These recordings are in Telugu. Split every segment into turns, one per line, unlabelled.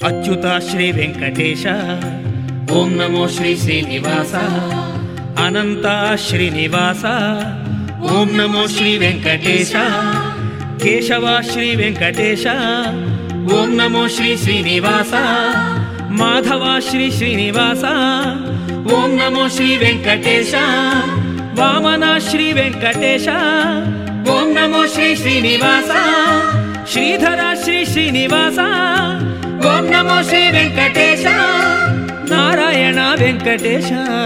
అచ్యుత శ్రీ వెంకటేశ ఓం నమో శ్రీ శ్రీనివాస అనంత శ్రీనివాస ఓం నమో శ్రీ వెంకటేశ కేశవ శ్రీ వెంకటేశ ఓం నమో శ్రీ శ్రీనివాస మాధవ శ్రీ శ్రీనివాస ఓం నమో శ్రీ వెంకటేశ వామన శ్రీ వెంకటేశ ఓం నమో శ్రీ శ్రీనివాస శ్రీధర శ్రీ శ్రీనివాస ఓం నమో శ్రీ వెంకటేశ నారాయణ వెంకటేశ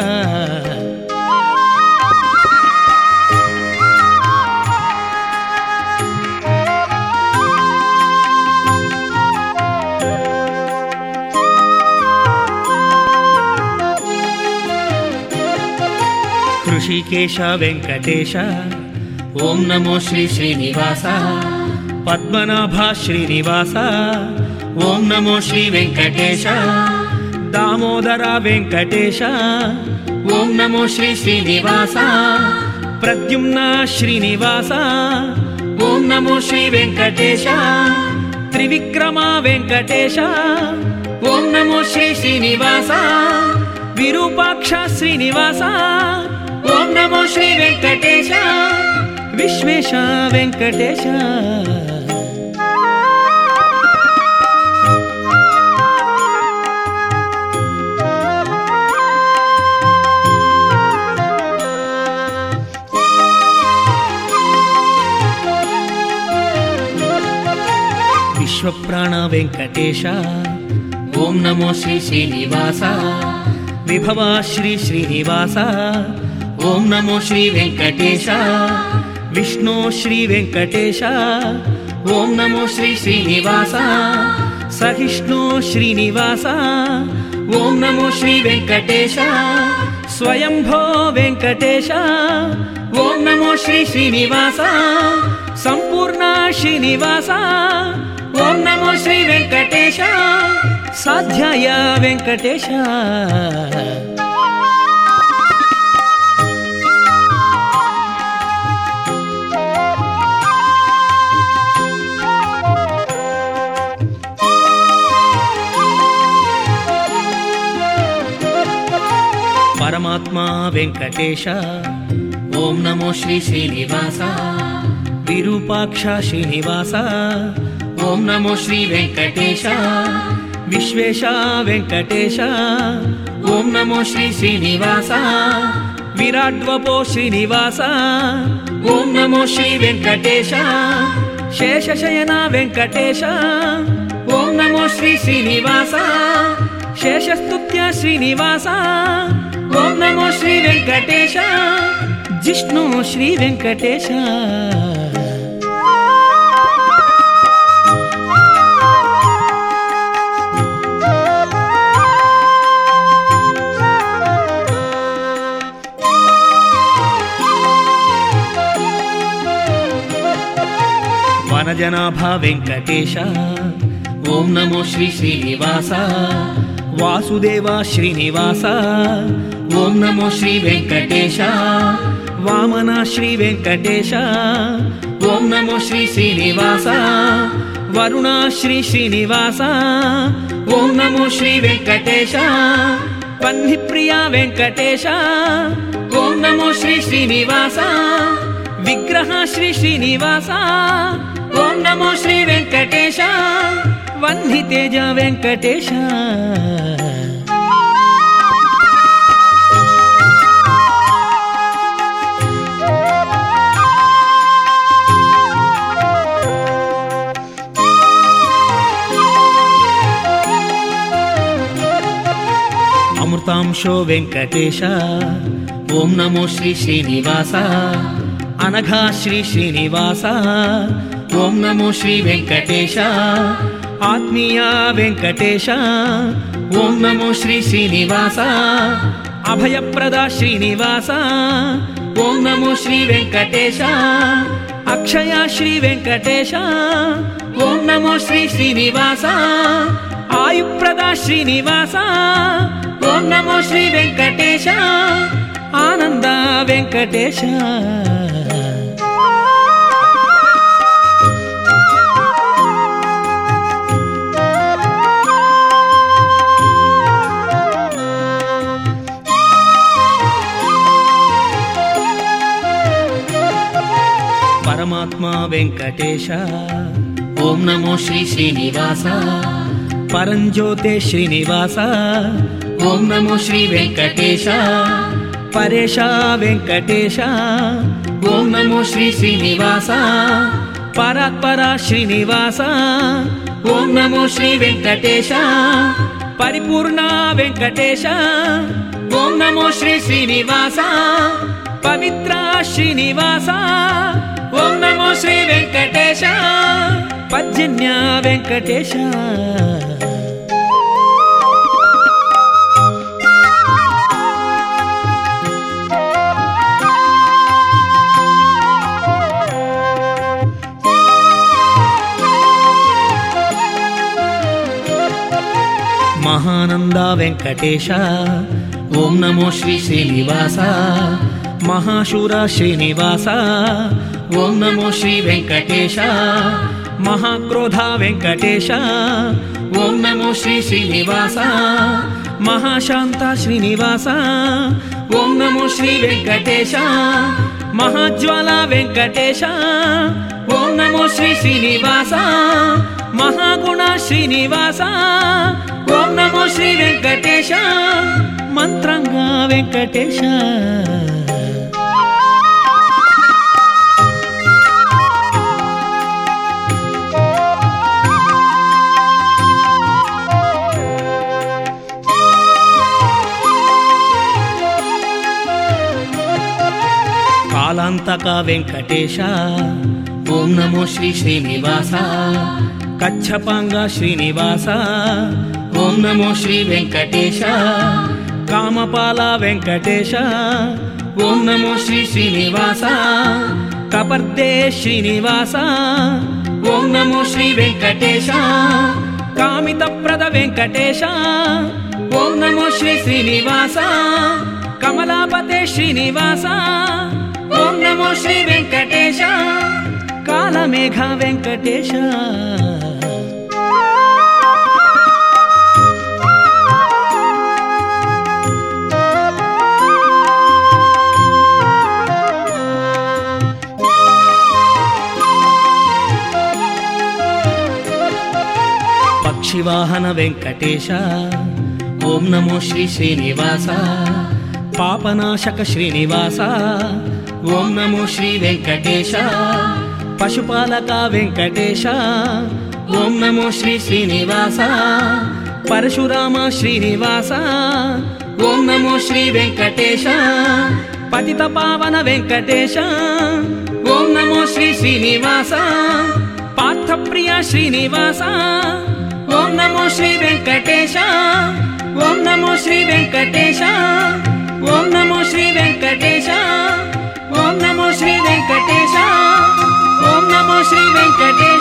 ఋషికేశ వెంకటేశ ఓం నమో శ్రీ శ్రీనివాస పద్మనాభ శ్రీనివాస ఓం నమో శ్రీ వెంకటేశ దామోదర వెంకటేశ ఓం నమో శ్రీ శ్రీనివాస ప్రద్యుమ్న శ్రీనివాస ఓం నమో శ్రీ వెంకటేశ త్రివిక్రమ వెంకటేశ ఓం నమో శ్రీ శ్రీనివాస విరూపాక్ష శ్రీనివాస ఓం నమో శ్రీ వెంకటేశ విశ్వేశ వెంకటేశ విశ్వప్రాణ వెంకటేశ ఓం నమో శ్రీ శ్రీనివాస విభవ శ్రీ శ్రీనివాస ఓం నమో శ్రీ వెంకటేశ విష్ణు శ్రీ వెంకటేశ ఓం నమో శ్రీ శ్రీనివాస సహిష్ణు శ్రీనివాస ఓం నమో శ్రీ వెంకటేశ స్వయంభో వెంకటేశ ఓం నమో శ్రీ శ్రీనివాస సంపూర్ణ శ్రీనివాస ఓం నమో శ్రీ వెంకటేశ సాధ్యాయ వెంకటేశ పరమాత్మా వెంకటేశ ఓం నమో శ్రీ శ్రీనివాస విరూపాక్ష శ్రీనివాస ఓం నమో శ్రీ వెంకటేశ విశ్వేశ వెంకటేశ ఓం నమో శ్రీ శ్రీనివాస విరాడ్వపో శ్రీనివాస ఓం నమో శ్రీ వెంకటేశ శేషశయన వెంకటేశ ఓం నమో శ్రీ శ్రీనివాస శేషస్తుత్య శ్రీనివాస ఓం నమో శ్రీ వెంకటేశ జిష్ణు శ్రీ వెంకటేశ వనజనాభ వెంకటేశ ఓం నమో శ్రీ శ్రీనివాస వాసుదేవ శ్రీనివాస ఓం నమో శ్రీ వెంకటేశ వామన శ్రీ వెంకటేశ ఓం నమో శ్రీ శ్రీనివాస వరుణ శ్రీ శ్రీనివాస ఓం నమో శ్రీ వెంకటేశ వన్నిప్రియ వెంకటేశ ఓం నమో శ్రీ శ్రీనివాస విగ్రహ శ్రీ శ్రీనివాస ఓం నమో శ్రీ వెంకటేశ వన్నితేజ వెంకటేశ అమృతాంశో వెంకటేశ ఓం నమో శ్రీ శ్రీనివాస అనఘా శ్రీ శ్రీనివాస ఓం నమో శ్రీ వెంకటేశ ఆత్మీయ వెంకటేశ ఓం నమో శ్రీ శ్రీనివాస అభయప్రద శ్రీనివాస ఓం నమో శ్రీ వెంకటేశ అక్షయ శ్రీ వెంకటేశ ఓం నమో శ్రీ శ్రీనివాస ఆయుప్రద శ్రీనివాస ఓం నమో శ్రీ వెంకటేశ ఆనంద వెంకటేశ వెంకటేశ ఓం నమో శ్రీ శ్రీనివాస పరంజ్యోతే శ్రీనివాస ఓం నమో శ్రీ వెంకటేశ పరేశ వెంకటేశ ఓం నమో శ్రీ శ్రీనివాస పరాత్పర శ్రీనివాస ఓం నమో శ్రీ వెంకటేశ పరిపూర్ణ వెంకటేశ ఓం నమో శ్రీ శ్రీనివాస పవిత్ర శ్రీనివాస ఓం నమో శ్రీ వెంకటేశ పర్జన్య వెంకటేశ మహానంద వెంకటేశ ఓం నమో శ్రీ శ్రీనివాస మహాశూర శ్రీనివాస ఓం నమో శ్రీ వెంకటేశ మహాక్రోధ వెంకటేశ ఓం నమో శ్రీ శ్రీనివాస మహాశాంత శ్రీనివాస ఓం నమో శ్రీ వెంకటేశ మహాజ్వాల వెంకటేశ ఓం నమో శ్రీ శ్రీనివాస మహాగుణ శ్రీనివాస ఓం నమో శ్రీ వెంకటేశ మంత్రంగ వెంకటేశ కాలాంతక వెంకటేశ ఓం నమో శ్రీ శ్రీనివాస కచ్చపాంగ శ్రీనివాస ఓం నమో శ్రీ వెంకటేశ కామపాల వెంకటేశ ఓం నమో శ్రీ శ్రీనివాస కపర్దే శ్రీనివాస ఓం నమో శ్రీ వెంకటేశ కామితప్రద వెంకటేశ ఓం నమో శ్రీ శ్రీనివాస కమలాపతే శ్రీనివాస ఓం నమో శ్రీ వెంకటేశ కాలమేఘ వెంకటేశ పక్షివాహన వెంకటేశ ఓం నమో శ్రీ శ్రీనివాస పాపనాశక శ్రీనివాస ఓం నమో శ్రీ వెంకటేశ పశుపాలక వెంకటేశ ఓం నమో శ్రీ శ్రీనివాస పరశురామ శ్రీనివాస ఓం నమో శ్రీ వెంకటేశ పతిత పావన వెంకటేశ ఓం నమో శ్రీ శ్రీనివాస పార్థప్రియ శ్రీనివాస ఓం నమో శ్రీ వెంకటేశ ఓం నమో శ్రీ వెంకటేశ ఓం నమో శ్రీ వెంకటేశ ఓం నమో శ్రీ వెంకటేశ ఓం నమో శ్రీ వెంకటేశ